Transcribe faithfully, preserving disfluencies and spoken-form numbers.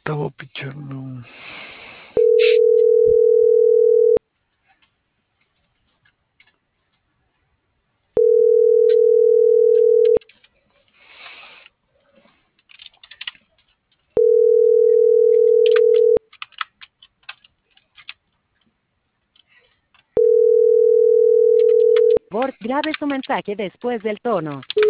Estaba pichando. Por favor, grabe su mensaje después del tono.